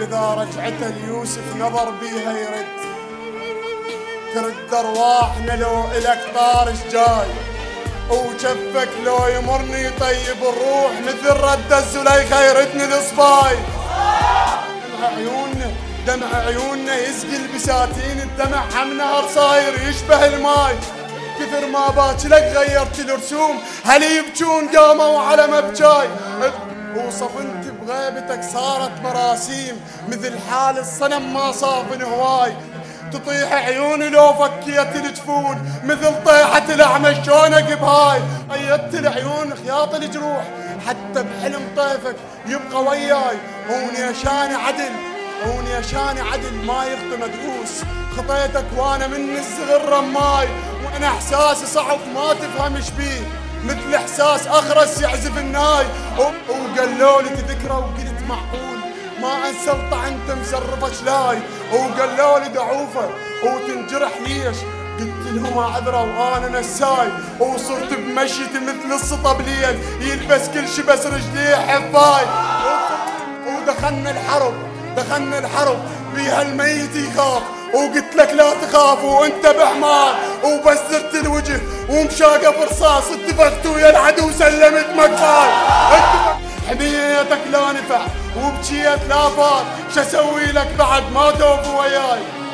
واذا رجعته ليوسف نظر بيها يرد، ترد ارواحنا لو الك طارش جاي، وجفك لو يمرني طيب الروح مثل رد الزليخة يردني الصباي. دمع عيوننا يسقي البساتين، الدمع عم نهر صاير يشبه الماي، كثر ما باكلك غيرت الرسوم، هل يبجون قاموا على مبجاي، وصفنت بغيبتك صارت مراسيم، مثل حال الصنم ما صافن هواي، تطيح عيوني لو فكيت الجفون، مثل طيحة الأعمى شلونك بهاي، قيدت العيون خياط الجروح، حتى بحلم طيفك يبقى وياي، هوني أشاني عدل هوني أشاني عدل ما يخطي مدروس، خطيتك وانا من الصغر رماي، وانا احساسي صعب ما تفهم ايش بيه، مثل احساس اخرس يعزف الناي، وقالوا لي تذكره وقلت معقول ما انسى انت مسرفه شلاي، وقالوا لي دعوفه وتنجرح ليش، قلت لهم اعذره وانا نساي، وصرت بمشيتي مثل السطى بليل يلبس كل شي بس رجليه حفاي، ودخلنا الحرب بيها الميت يخاف، وقلت لك لا تخاف وانت بحمار، وبزرت الوجه ومشاقف رصاص، اتفقت ويا العدو سلمت مكفاي، حميتك لا نفع وبجيت لا فات، شسوي لك بعد ما توفوا وياي.